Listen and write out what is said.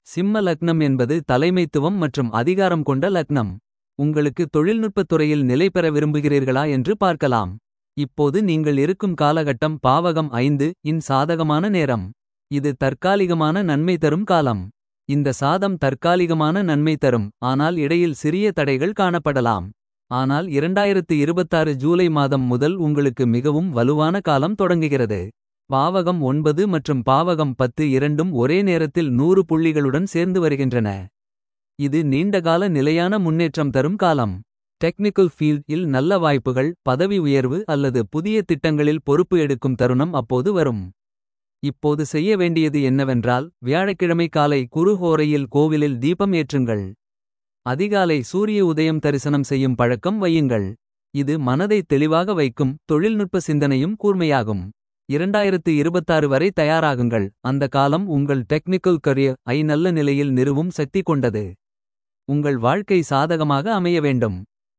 சிம்ம லக்னம் என்பது தலைமைத்துவம் மற்றும் அதிகாரம் கொண்ட லக்னம். உங்களுக்கு தொழில்நுட்பத் துறையில் நிலை பெற விரும்புகிறீர்களா என்று பார்க்கலாம். இப்போது நீங்கள் இருக்கும் காலகட்டம் பாவகம் 5 இன் சாதகமான நேரம். இது தற்காலிகமான நன்மை தரும் காலம். இந்த சாதம் தற்காலிகமான நன்மை தரும், ஆனால் இடையில் சிறிய தடைகள் காணப்படலாம். ஆனால் 2026 ஜூலை மாதம் முதல் உங்களுக்கு மிகவும் வலுவான காலம் தொடங்குகிறது. பாவகம் 9 மற்றும் பாவகம் 10 இரண்டும் ஒரே நேரத்தில் 100 புள்ளிகளுடன் சேர்ந்து வருகின்றன. இது நீண்டகால நிலையான முன்னேற்றம் தரும் காலம். டெக்னிக்கல் ஃபீல்ட் இல் நல்ல வாய்ப்புகள், பதவி உயர்வு அல்லது புதிய திட்டங்களில் பொறுப்பு எடுக்கும் தருணம் அப்போது வரும். இப்போது செய்ய வேண்டியது என்னவென்றால், வியாழக்கிழமை காலை குருஹோரையில் கோவிலில் தீபம் ஏற்றுங்கள். அதிகாலை சூரிய உதயம் தரிசனம் செய்யும் பழக்கம் வையுங்கள். இது மனதை தெளிவாக வைக்கும், தொழில்நுட்ப சிந்தனையும் கூர்மையாகும். 2026 வரை தயாராகுங்கள். அந்த காலம் உங்கள் டெக்னிக்கல் கரியர் ஐ நல்ல நிலையில் நிறுவும் சக்தி கொண்டது. உங்கள் வாழ்க்கை சாதகமாக அமைய வேண்டும்.